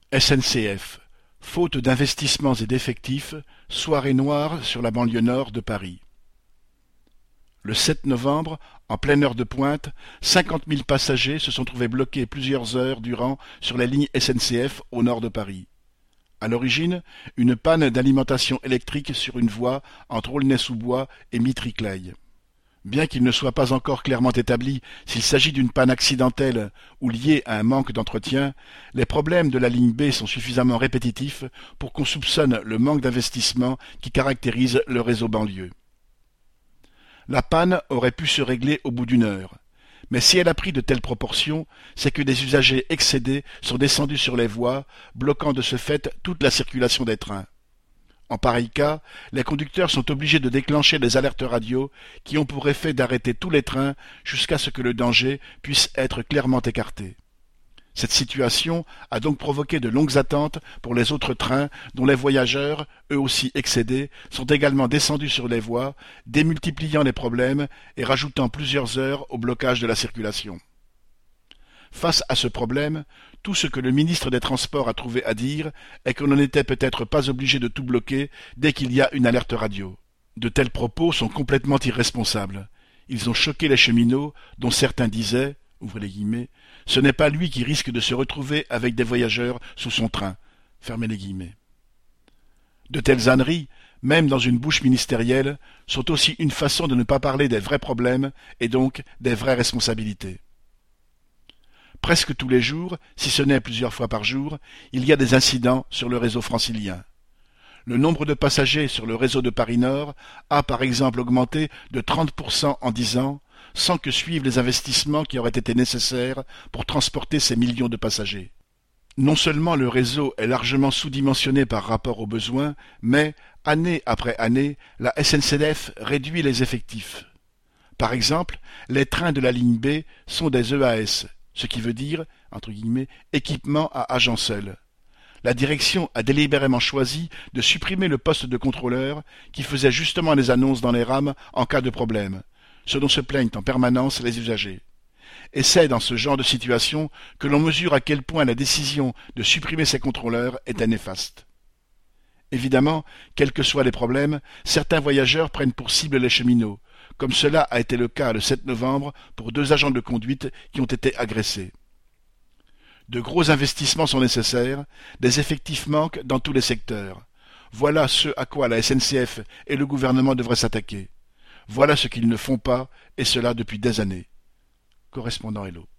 SNCF. Faute d'investissements et d'effectifs, soirée noire sur la banlieue nord de Paris. Le 7 novembre, en pleine heure de pointe, 50 000 passagers se sont trouvés bloqués plusieurs heures durant sur la ligne SNCF au nord de Paris. À l'origine, une panne d'alimentation électrique sur une voie entre Aulnay-sous-Bois et Mitry-Claye. Bien qu'il ne soit pas encore clairement établi s'il s'agit d'une panne accidentelle ou liée à un manque d'entretien, les problèmes de la ligne B sont suffisamment répétitifs pour qu'on soupçonne le manque d'investissement qui caractérise le réseau banlieue. La panne aurait pu se régler au bout d'une heure. Mais si elle a pris de telles proportions, c'est que des usagers excédés sont descendus sur les voies, bloquant de ce fait toute la circulation des trains. En pareil cas, les conducteurs sont obligés de déclencher des alertes radio qui ont pour effet d'arrêter tous les trains jusqu'à ce que le danger puisse être clairement écarté. Cette situation a donc provoqué de longues attentes pour les autres trains dont les voyageurs, eux aussi excédés, sont également descendus sur les voies, démultipliant les problèmes et rajoutant plusieurs heures au blocage de la circulation. Face à ce problème, tout ce que le ministre des Transports a trouvé à dire est qu'on n'en était peut-être pas obligé de tout bloquer dès qu'il y a une alerte radio. De tels propos sont complètement irresponsables. Ils ont choqué les cheminots, dont certains disaient, ouvrez les guillemets, « Ce n'est pas lui qui risque de se retrouver avec des voyageurs sous son train. » Fermez les guillemets. De telles âneries, même dans une bouche ministérielle, sont aussi une façon de ne pas parler des vrais problèmes et donc des vraies responsabilités. Presque tous les jours, si ce n'est plusieurs fois par jour, il y a des incidents sur le réseau francilien. Le nombre de passagers sur le réseau de Paris-Nord a par exemple augmenté de 30% en 10 ans, sans que suivent les investissements qui auraient été nécessaires pour transporter ces millions de passagers. Non seulement le réseau est largement sous-dimensionné par rapport aux besoins, mais, année après année, la SNCF réduit les effectifs. Par exemple, les trains de la ligne B sont des EAS, ce qui veut dire, entre guillemets, équipement à agent seul. La direction a délibérément choisi de supprimer le poste de contrôleur qui faisait justement les annonces dans les rames en cas de problème, ce dont se plaignent en permanence les usagers. Et c'est dans ce genre de situation que l'on mesure à quel point la décision de supprimer ces contrôleurs était néfaste. Évidemment, quels que soient les problèmes, certains voyageurs prennent pour cible les cheminots, comme cela a été le cas le 7 novembre pour 2 agents de conduite qui ont été agressés. De gros investissements sont nécessaires, des effectifs manquent dans tous les secteurs. Voilà ce à quoi la SNCF et le gouvernement devraient s'attaquer. Voilà ce qu'ils ne font pas, et cela depuis des années. Correspondant Hello.